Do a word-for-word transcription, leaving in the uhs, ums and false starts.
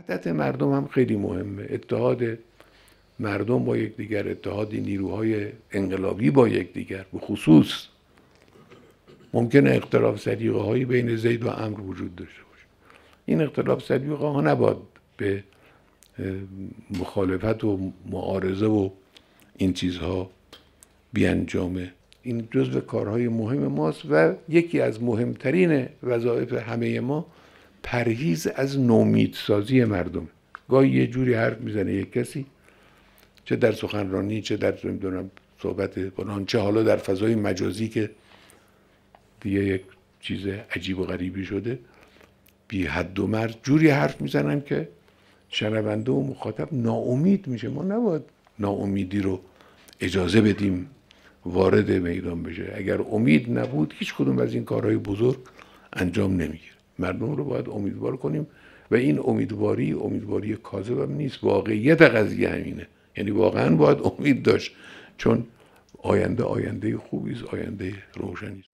وحدت مردم هم خیلی مهمه، اتحاد مردم با یکدیگر، اتحاد نیروهای انقلابی با یکدیگر. به خصوص ممکنه اختلاف سلیقه هایی بین زید و عمرو وجود داشته باشه، این اختلاف سلیقه ها نباید به مخالفت و معارضه و این چیزها بیانجامه. این جزو کارهای مهم ماست و یکی از مهمترین وظایف همه ما پرهیز از نومیدسازی مردم. گاهی یه جوری حرف میزنه یک کسی، چه در سخنرانی چه در نمیدونم صحبت فلان، چه حالا در فضای مجازی که دیگه یک چیز عجیب و غریبی شده، بی حد و مرز جوری حرف میزنن که شنونده و مخاطب ناامید میشه. ما نباید ناامیدی رو اجازه بدیم وارد میدان بشه. اگر امید نبود هیچ کدوم از این کارهای بزرگ انجام نمیگیره. مردم رو باید امیدوار کنیم و این امیدواری امیدواری کاذب هم نیست، واقعیت قضیه همینه. یعنی واقعا باید امید داشت، چون آینده آینده خوبی است، آینده روشنی است.